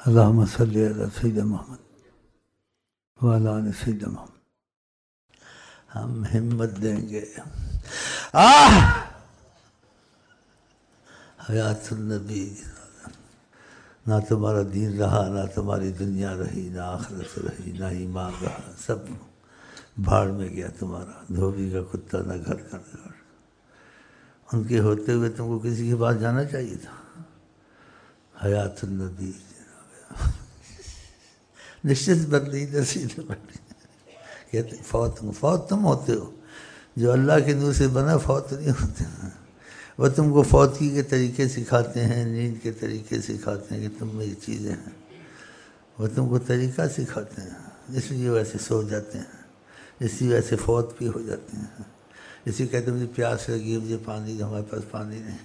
اللہم صلی علی سیدنا محمد وعلی آل سیدنا محمد۔ ہم ہمت دیں گے، حیات النبی، نہ تمہارا دین رہا، نہ تمہاری دنیا رہی، نہ آخرت رہی، نہ ایمان رہا، سب بھاڑ میں گیا تمہارا، دھوبی کا کتا نہ گھر کا نہ گھر۔ ان کے ہوتے ہوئے تم کو کسی کے پاس جانا چاہیے تھا۔ حیات النبی نشچت بدلی نصیب بدلی، کہتے فوت تم ہوتے ہو، جو اللہ کے نور سے بنا فوت نہیں ہوتے ہیں۔ وہ تم کو فوتگی کے طریقے سکھاتے ہیں، نیند کے طریقے سکھاتے ہیں کہ تم میں یہ چیزیں ہیں، وہ تم کو طریقہ سکھاتے ہیں، اس لیے ویسے سو جاتے ہیں، اسی وجہ سے فوت بھی ہو جاتے ہیں۔ اسی کہتے ہیں مجھے پیاس لگی ہے، مجھے پانی دو، ہمارے پاس پانی نہیں۔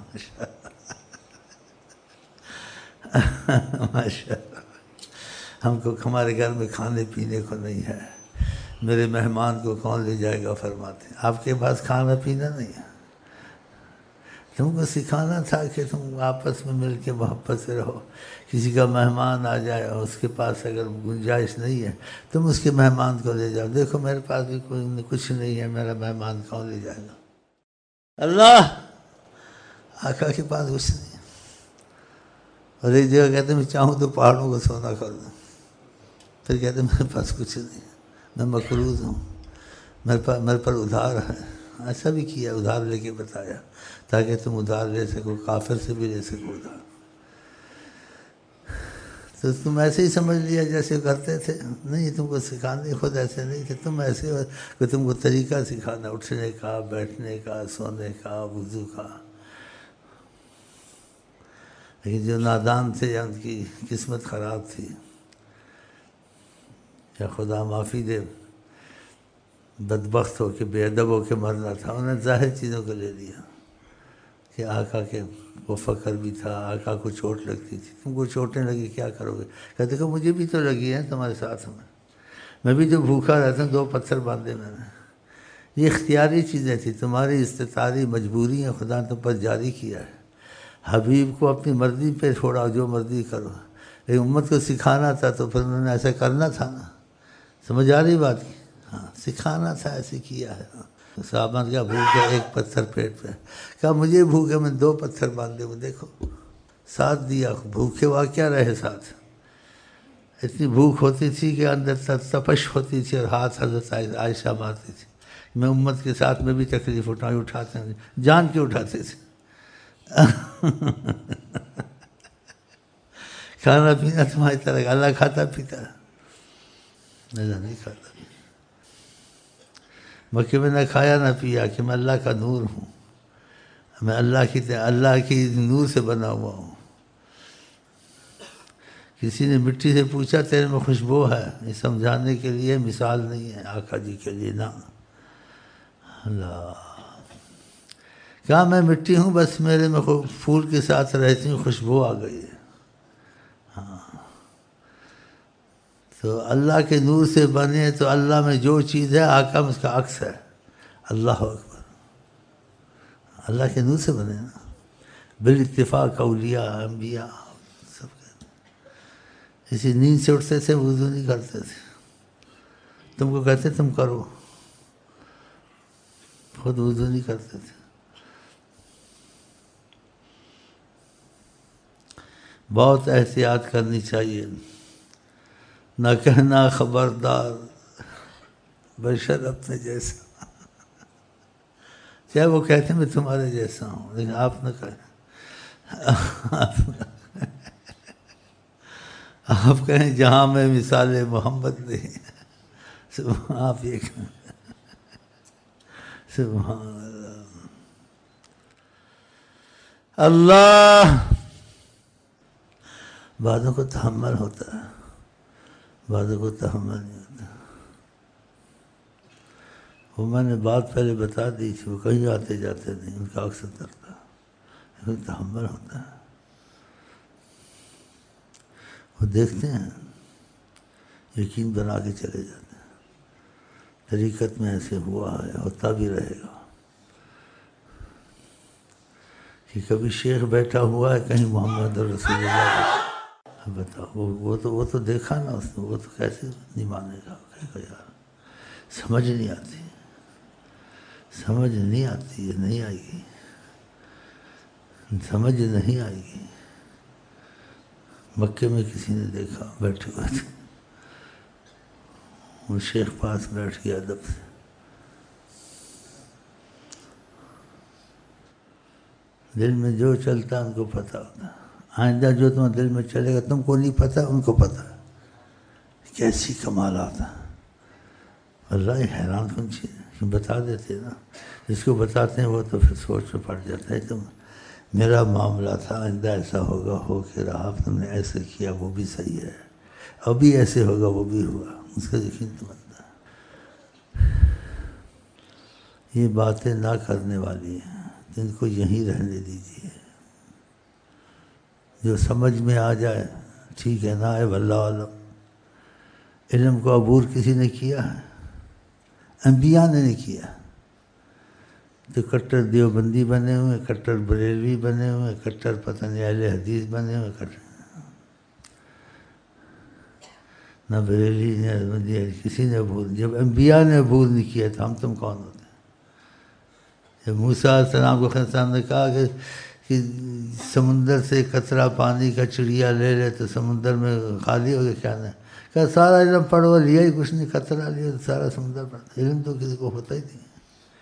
ماشاء اللہ، ہم کو ہمارے گھر میں کھانے پینے کو نہیں ہے، میرے مہمان کو کون لے جائے گا فرماتے ہیں۔ آپ کے پاس کھانا پینا نہیں ہے، تم کو سکھانا تھا کہ تم آپس میں مل کے محبت سے رہو۔ کسی کا مہمان آ جائے اور اس کے پاس اگر گنجائش نہیں ہے، تم اس کے مہمان کو لے جاؤ، دیکھو میرے پاس بھی کچھ نہیں ہے، میرا مہمان کون لے جائے گا؟ اللہ آقا کے پاس کچھ نہیں ہے۔ اور ایک جگہ کہتے ہیں میں چاہوں تو پہاڑوں کو سونا کر دوں، پھر کہتے ہیں میرے پاس کچھ نہیں ہے، میں مقروض ہوں، میرے پر ادھار ہے۔ ایسا بھی کیا، ادھار لے کے بتایا تاکہ تم ادھار لے سکو، کافر سے بھی لے سکو ادھار۔ تو تم ایسے ہی سمجھ لیا جیسے کرتے تھے، نہیں تم کو سکھانے خود ایسے نہیں تھے، تم ایسے ہو کہ تم کو طریقہ سکھانا، اٹھنے کا، بیٹھنے کا، سونے کا، وضو کا۔ لیکن جو نادان تھے یا ان کی قسمت خراب تھی، یا خدا معافی دے بدبخت ہو کے بے ادب ہو کے مرنا تھا، انہوں نے ظاہر چیزوں کو لے لیا کہ آقا کے وہ فخر بھی تھا، آقا کو چوٹ لگتی تھی، تم کو چوٹیں لگی کیا کرو گے؟ کہتے کہ مجھے بھی تو لگی ہے تمہارے ساتھ میں بھی تو بھوکا رہتا ہوں، 2 پتھر باندھے میں نے۔ یہ اختیاری چیزیں تھیں، تمہاری استطاعتی مجبوری ہے، خدا نے تم پر جاری کیا ہے۔ حبیب کو اپنی مرضی پہ چھوڑا، جو مرضی کرو، لیکن امت کو سکھانا تھا تو پھر انہوں نے ایسا کرنا تھا نا، سمجھ آ رہی بات کی؟ ہاں سکھانا تھا، ایسے کیا ہے۔ صحابہ نے کہا بھوک ہے، 1 پتھر پیٹ پہ، کہا مجھے بھوک ہے، میں 2 پتھر باندھے ہوں، دیکھو ساتھ دیا، بھوکے واقعہ رہے ساتھ۔ اتنی بھوک ہوتی تھی کہ اندر تپش ہوتی تھی، اور ہاتھ حضرت عائشہ مارتی تھی، میں امت کے ساتھ میں بھی تکلیف اٹھاتے ہیں، جان کے اٹھاتے تھے۔ کھانا پینا تمہاری طرح اللہ کھاتا پیتا ہے؟ نہیں کھاتا۔ مکے میں نہ کھایا نہ پیا کہ میں اللہ کا نور ہوں، میں اللہ کی نور سے بنا ہوا ہوں۔ کسی نے مٹی سے پوچھا تیرے میں خوشبو ہے، یہ سمجھانے کے لیے مثال نہیں ہے آقا جی کے لیے، نا اللہ کہا میں مٹی ہوں، بس میرے میں پھول کے ساتھ رہتی ہوں، خوشبو آ گئی ہے۔ ہاں تو اللہ کے نور سے بنے تو اللہ میں جو چیز ہے آقا میں اس کا عکس ہے۔ اللہ اکبر، اللہ کے نور سے بنے نا، بالاتفاق اولیاء انبیاء سب کہتے ہیں۔ اسی نیند سے اٹھتے تھے، وضو نہیں کرتے تھے، تم کو کہتے تم کرو، خود وضو نہیں کرتے تھے۔ بہت احتیاط کرنی چاہیے، نہ کہنا خبردار بشر اپنے جیسا، چاہے وہ کہتے ہیں میں تمہارے جیسا ہوں، لیکن آپ نہ کہیں، آپ کہیں جہاں میں مثال محمد نہیں، آپ یہ کہیں سبحان اللہ۔ اللہ بعضوں کو تحمل ہوتا ہے، بعضوں کو تحمل نہیں ہوتا۔ وہ میں نے بات پہلے بتا دی تھی، وہ کہیں آتے جاتے نہیں، ان کا اکثر کرتا، لیکن تحمل ہوتا ہے۔ وہ دیکھتے ہیں، یقین بنا کے چلے جاتے ہیں، طریقت میں ایسے ہوا ہے، ہوتا بھی رہے گا۔ کہ کبھی شیخ بیٹھا ہوا ہے کہیں محمد رسول اللہ بتاؤ وہ تو دیکھا نا اس نے، وہ تو کیسے نہیں مانے گا، کہے گا یار سمجھ نہیں آتی، سمجھ نہیں آتی ہے، نہیں آئے گی، سمجھ نہیں آئے گی۔ مکے میں کسی نے دیکھا بیٹھے ہوئے تھے، وہ شیخ پاس بیٹھ گیا ادب سے، دل میں جو چلتا ہے ان کو پتہ ہوتا ہے، آئندہ جو تمہیں دل میں چلے گا تم کو نہیں پتہ، ان کو پتہ ہے۔ کیسی کمالات ہیں، اللہ حیران کن چیز ہے، بتا دیتے نا، جس کو بتاتے ہیں وہ تو پھر سوچ میں پڑ جاتا ہے، تم میرا معاملہ تھا، آئندہ ایسا ہوگا، ہو کے رہا، تم نے ایسے کیا وہ بھی صحیح ہے، ابھی ایسے ہوگا وہ بھی ہوا، اس کا یقین تو بنتا ہے۔ یہ باتیں نہ کرنے والی ہیں، جن کو یہیں رہنے دیجیے، جو سمجھ میں آ جائے ٹھیک ہے، نہ آئے واللہ عالم۔ علم کو عبور کسی نے کیا ہے؟ انبیاء نے نہیں کیا، تو کٹر دیوبندی بنے ہوئے، کٹر بریلوی بنے ہوئے، کٹر پتہ نہیں اہل حدیث بنے ہوئے، کٹر نہ بریلی نہ دیوبندی کسی نے عبور، جب انبیاء نے عبور نہیں کیا تو ہم تم کون ہوتے ہیں؟ جب موسیٰ علیہ السلام کو خدا صاحب نے کہا کہ سمندر سے قطرہ پانی کا چڑیا لے لے تو سمندر میں خالی ہو گیا، کیا نہیں کہا سارا علم پڑھو، لیا ہی کچھ نہیں، قطرہ لیا سارا سمندر پڑھتا، علم تو کسی کو ہوتا ہی نہیں۔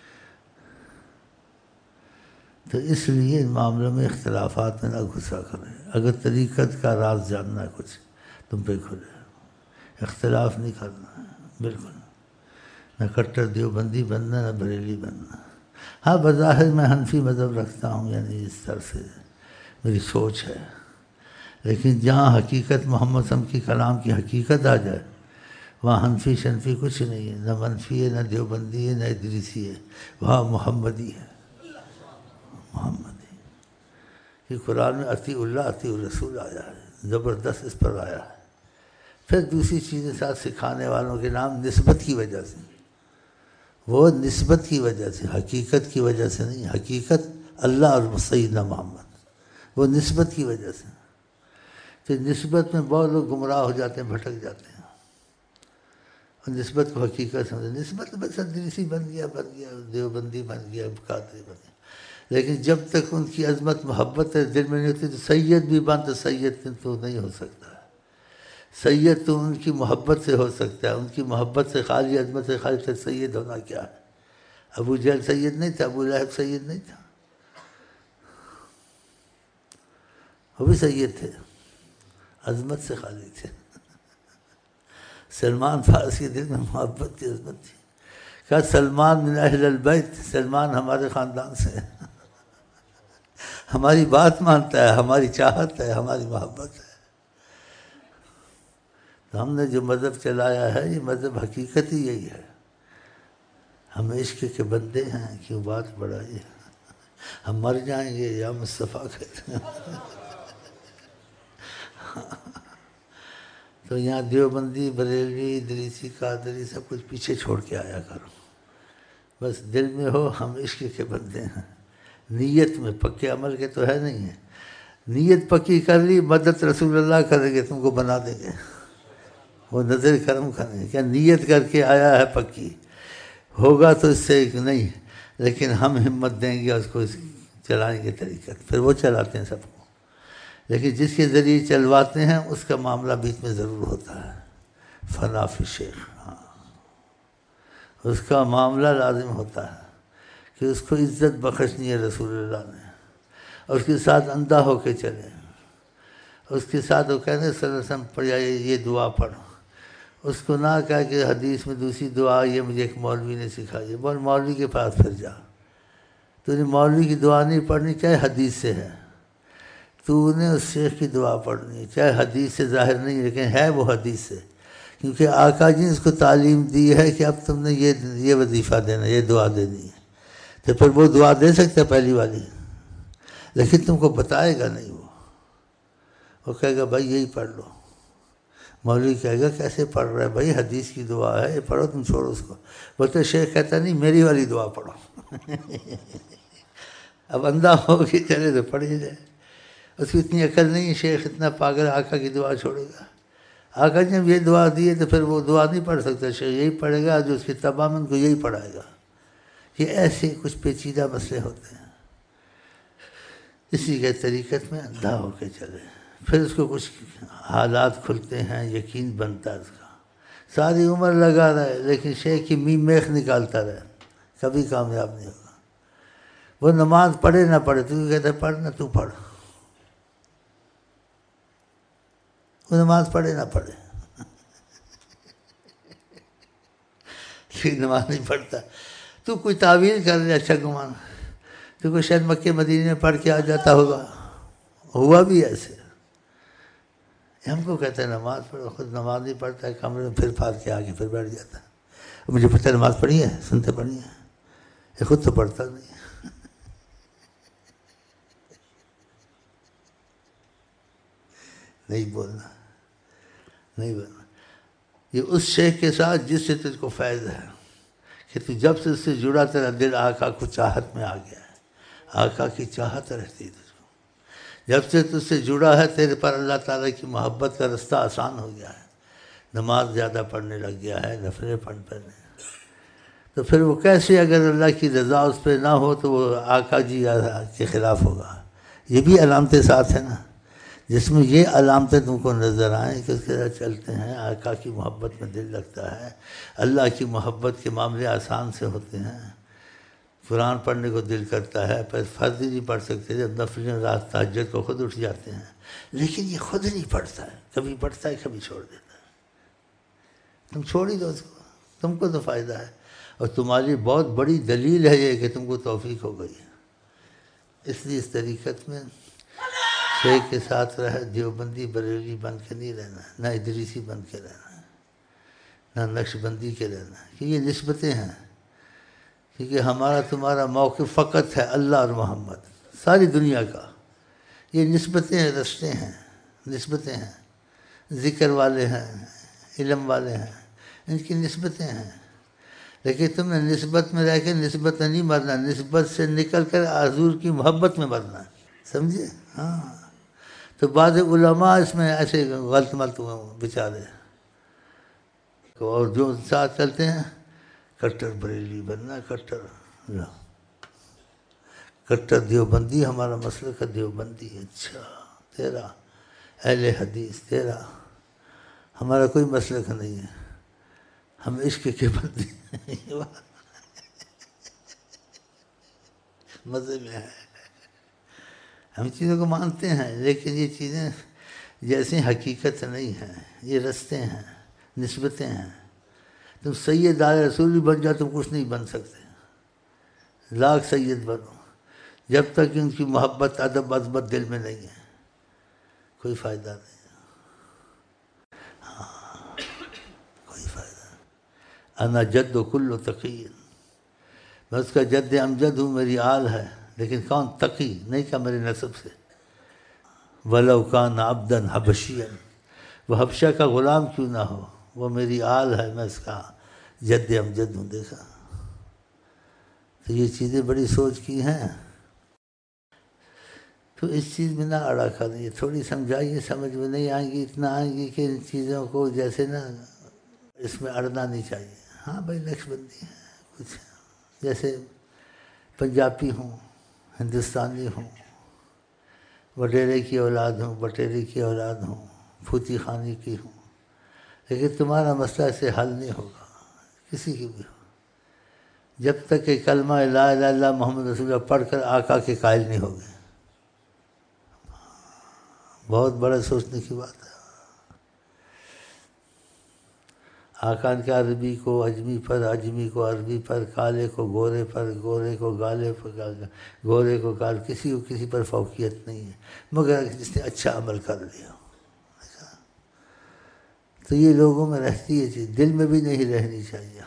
تو اس لیے معاملے میں اختلافات میں نہ گھسا کریں، اگر طریقت کا راز جاننا ہے کچھ تم پہ کھلے، اختلاف نہیں کرنا ہے بالکل، نہ کٹر دیوبندی بننا نہ بریلی بننا۔ ہاں بظاہر میں حنفی مذہب رکھتا ہوں، یعنی اس طرح سے میری سوچ ہے، لیکن جہاں حقیقت محمد صلی اللہ علیہ وسلم کی کلام کی حقیقت آ جائے وہاں حنفی شنفی کچھ نہیں ہے، نہ منفی ہے، نہ دیوبندی ہے، نہ ادریسی ہے، وہاں محمدی ہے، محمدی۔ کہ قرآن میں اطیع اللہ اطیع الرسول آیا ہے، زبردست اس پر آیا ہے۔ پھر دوسری چیزیں ساتھ سکھانے والوں کے نام نسبت کی وجہ سے، وہ نسبت کی وجہ سے، حقیقت کی وجہ سے نہیں، حقیقت اللہ اور سیدنا محمد، وہ نسبت کی وجہ سے۔ تو نسبت میں بہت لوگ گمراہ ہو جاتے ہیں، بھٹک جاتے ہیں، اور نسبت کو حقیقت سمجھتے، نسبت بس ادریسی بن گیا دیوبندی بن گیا، قادری بن گیا، لیکن جب تک ان کی عظمت محبت دل میں نہیں ہوتی تو سید بھی بن تو سید تو نہیں ہو سکتا، سید تو ان کی محبت سے ہو سکتا ہے، ان کی محبت سے خالی، عظمت سے خالی تک سید ہونا کیا ہے؟ ابو جہل سید نہیں تھا، ابو لہب سید نہیں تھا، وہ بھی سید تھے، عظمت سے خالی تھے۔ سلمان فارسی کے دل میں محبت تھی، عظمت تھی، کہا سلمان من اہل البیت، سلمان ہمارے خاندان سے ہے، ہماری بات مانتا ہے، ہماری چاہت ہے، ہماری محبت ہے۔ تو ہم نے جو مذہب چلایا ہے یہ مذہب حقیقت ہی یہی ہے، ہم عشق کے بندے ہیں، کیوں بات بڑھائی ہے، ہم مر جائیں گے یا مصطفیٰ کہتے ہیں۔ تو یہاں دیوبندی بریلوی ادریسی قادری سب کچھ پیچھے چھوڑ کے آیا کرو، بس دل میں ہو ہم عشق کے بندے ہیں، نیت میں، پکے عمل کے تو ہے نہیں ہے، نیت پکی کر لی، مدد رسول اللہ کریں گے، تم کو بنا دیں گے، وہ نظر کرم کریں گے، کیا نیت کر کے آیا ہے پکی، ہوگا تو اس سے نہیں، لیکن ہم ہمت دیں گے اس کو چلائیں گے طریقہ، پھر وہ چلاتے ہیں سب کو، لیکن جس کے ذریعے چلواتے ہیں اس کا معاملہ بیچ میں ضرور ہوتا ہے، فنا فی شیخ، ہاں اس کا معاملہ لازم ہوتا ہے کہ اس کو عزت بخشنی ہے رسول اللہ نے، اور اس کے ساتھ اندھا ہو کے چلے، اس کے ساتھ وہ کہنے صلی اللہ علیہ وسلم پڑھ جائے یہ دعا پڑھو، اس کو نہ کہا کہ حدیث میں دوسری دعا یہ مجھے ایک مولوی نے سکھائی ہے، بول مولوی کے پاس پھر جا، تو نے مولوی کی دعا نہیں پڑھنی چاہے حدیث سے ہے، تو نے اس شیخ کی دعا پڑھنی ہے چاہے حدیث سے ظاہر نہیں لیکن ہے وہ حدیث سے، کیونکہ آقا جی نے اس کو تعلیم دی ہے کہ اب تم نے یہ وظیفہ دینا، یہ دعا دینی ہے، تو پھر وہ دعا دے سکتا ہے پہلی والی، لیکن تم کو بتائے گا نہیں، وہ کہے گا بھائی یہی پڑھ لو، مولوی کہے گا کیسے پڑھ رہا ہے بھائی، حدیث کی دعا ہے یہ پڑھو، تم چھوڑو اس کو، بولتے شیخ کہتا نہیں میری والی دعا پڑھو۔ اب اندھا ہو کے چلے تو پڑھ ہی جائے، اس کی اتنی عقل نہیں ہے، شیخ اتنا پاگل آقا کی دعا چھوڑے گا؟ آقا جب یہ دعا دی ہے تو پھر وہ دعا نہیں پڑھ سکتا، شیخ یہی پڑھے گا جو اس کی تمام ان کو یہی پڑھائے گا۔ یہ ایسے کچھ پیچیدہ مسئلے ہوتے ہیں، اسی کے طریقت میں اندھا ہو کے چلے، پھر اس کو کچھ حالات کھلتے ہیں، یقین بنتا ہے اس کا۔ ساری عمر لگا رہے لیکن شیخ کی میخ نکالتا رہے، کبھی کامیاب نہیں ہوگا۔ وہ نماز پڑھے نہ پڑھے، تو کہتا ہے پڑھ نہ، تو پڑھ۔ وہ نماز پڑھے نہ پڑھے، نماز نہیں پڑھتا، تو کوئی تعویل کر لے، اچھا گمان تو کوئی شاید مکے مدینے میں پڑھ کے آ جاتا ہوگا، ہوا بھی ایسے۔ ہم کو کہتے ہیں نماز پڑھو، خود نماز نہیں پڑھتا ہے، کمرے میں پھر پھار کے آگے پھر بیٹھ جاتا ہے۔ مجھے پتہ ہے نماز پڑھی ہے، سنتے پڑھی ہے، یہ خود تو پڑھتا نہیں ہے۔ نہیں بولنا، نہیں بولنا۔ یہ اس شیخ کے ساتھ جس سے تجھ کو فیض ہے، کہ تو جب سے اس سے جڑا تیرا دل آقا کو چاہت میں آ گیا ہے، آقا کی چاہت رہتی ہے تجھ کو۔ جب سے تجھ سے جڑا ہے تیرے پر اللہ تعالیٰ کی محبت کا رستہ آسان ہو گیا ہے، نماز زیادہ پڑھنے لگ گیا ہے، نفلیں پڑھنے۔ تو پھر وہ کیسے اگر اللہ کی رضا اس پہ نہ ہو تو وہ آقا جی کے خلاف ہوگا۔ یہ بھی علامتیں ساتھ ہیں نا، جس میں یہ علامتیں تم کو نظر آئیں کہ اس کے ساتھ چلتے ہیں، آقا کی محبت میں دل لگتا ہے، اللہ کی محبت کے معاملے آسان سے ہوتے ہیں، قرآن پڑھنے کو دل کرتا ہے، پر فرض ہی نہیں پڑھ سکتے، جب نفل رات تہجد کو خود اٹھ جاتے ہیں، لیکن یہ خود نہیں پڑھتا ہے، کبھی پڑھتا ہے کبھی چھوڑ دیتا ہے۔ تم چھوڑ ہی دو اس کو، تم کو تو فائدہ ہے، اور تمہاری بہت بڑی دلیل ہے یہ کہ تم کو توفیق ہو گئی۔ اس لیے اس طریقت میں شیخ کے ساتھ رہے، دیوبندی بریلوی بن کے نہیں رہنا، نہ ادریسی بن کے رہنا، نہ نقش بندی کے رہنا، کہ یہ نسبتیں ہیں، کیونکہ ہمارا تمہارا موقف فقط ہے اللہ اور محمد، ساری دنیا کا۔ یہ نسبتیں ہیں، رشتے ہیں، نسبتیں ہیں، ذکر والے ہیں، علم والے ہیں، ان کی نسبتیں ہیں۔ لیکن تم نے نسبت میں رہ کے نسبت میں نہیں مرنا، نسبت سے نکل کر حضور کی محبت میں مرنا، سمجھے؟ ہاں، تو بعض علماء اس میں ایسے غلط ملت بیچارے، اور جو ساتھ چلتے ہیں کٹر بریلی بننا، کٹر دیوبندی، ہمارا مسلک ہے دیوبندی۔ اچھا، تیرا اہل حدیث، تیرا، ہمارا کوئی مسلک نہیں ہے، ہم عشق کے بندی ہیں۔ مزے میں ہے، ہم چیزوں کو مانتے ہیں، لیکن یہ چیزیں جیسی حقیقت نہیں ہیں، یہ رستے ہیں، نسبتیں ہیں۔ تم سید آل رسول بھی بن جاؤ، تم کچھ نہیں بن سکتے، لاکھ سید بنو، جب تک ان کی محبت ادب عظمت دل میں نہیں ہے، کوئی فائدہ نہیں، ہاں، کوئی فائدہ نہیں۔ انا جد و کل تقی، میں اس کا جد امجد ہوں، میری آل ہے، لیکن کون؟ تقی، نہیں کہ میرے نسب سے۔ وَلَوْ كَانَ عَبْدًا حَبَشِيًّا، وہ حبشہ کا غلام کیوں نہ ہو، وہ میری آل ہے، میں اس کا جد امجد ہوں۔ دیکھا، تو یہ چیزیں بڑی سوچ کی ہیں، تو اس چیز میں نہ اڑا کریے، تھوڑی سمجھائیے، سمجھ میں نہیں آئیں گی، اتنا آئیں گی کہ ان چیزوں کو جیسے نا اس میں اڑنا نہیں چاہیے۔ ہاں بھائی، نقش بندی ہے، کچھ جیسے پنجابی ہوں، ہندوستانی ہوں، وڈیرے کی اولاد ہوں، بٹیرے کی اولاد ہوں، پھوتی خانی کی ہوں، لیکن تمہارا مسئلہ اسے حل نہیں ہوگا، کسی کی بھی ہو، جب تک کہ کلمہ لا الہ الا اللہ محمد رسول اللہ پڑھ کر آقا کے قائل نہیں ہوگے۔ بہت بڑا سوچنے کی بات ہے۔ آقا کے عربی کو اجمی پر، اجمی کو عربی پر، کالے کو گورے پر، گورے کو گالے پر، گورے کو کال، کسی کو کسی پر فوقیت نہیں ہے، مگر جس نے اچھا عمل کر لیا۔ تو یہ لوگوں میں رہتی ہے چیز، دل میں بھی نہیں رہنی چاہیے،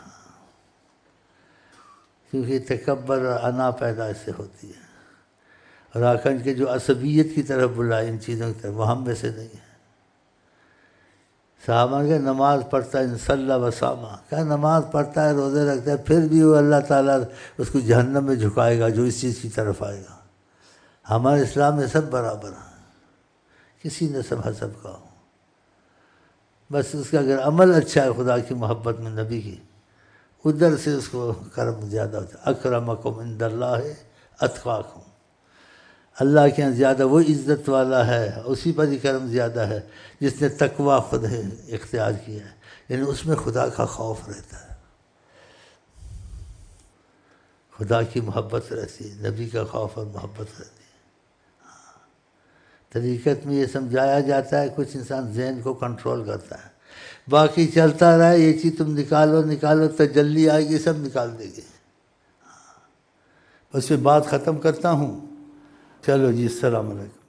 کیونکہ تکبر اور انا پیدا اس سے ہوتی ہے، اور آقا کے جو عصبیت کی طرف بلائے، ان چیزوں کی طرف، وہ ہم میں سے نہیں ہے۔ صحابہ کہ نماز پڑھتا ہے، انصلى وصامہ، کہا نماز پڑھتا ہے، روزے رکھتا ہے، پھر بھی وہ اللہ تعالیٰ اس کو جہنم میں جھکائے گا جو اس چیز کی طرف آئے گا۔ ہمارے اسلام میں سب برابر ہیں، کسی نسب حسب کا ہو، بس اس کا اگر عمل اچھا ہے خدا کی محبت میں نبی کی، ادھر سے اس کو کرم زیادہ ہوتا ہے۔ اکرمکم عند اللہ اتقاکم، اللہ کے یہاں زیادہ وہ عزت والا ہے، اسی پر ہی کرم زیادہ ہے جس نے تقوی خود اختیار کیا ہے، یعنی اس میں خدا کا خوف رہتا ہے، خدا کی محبت رہتی ہے، نبی کا خوف اور محبت رہتی ہے۔ طریقت میں یہ سمجھایا جاتا ہے، کچھ انسان ذہن کو کنٹرول کرتا ہے، باقی چلتا رہا، یہ چیز تم نکالو، تجلی آئے گی سب نکال دے گی۔ بس میں بات ختم کرتا ہوں، چلو جی، السلام علیکم۔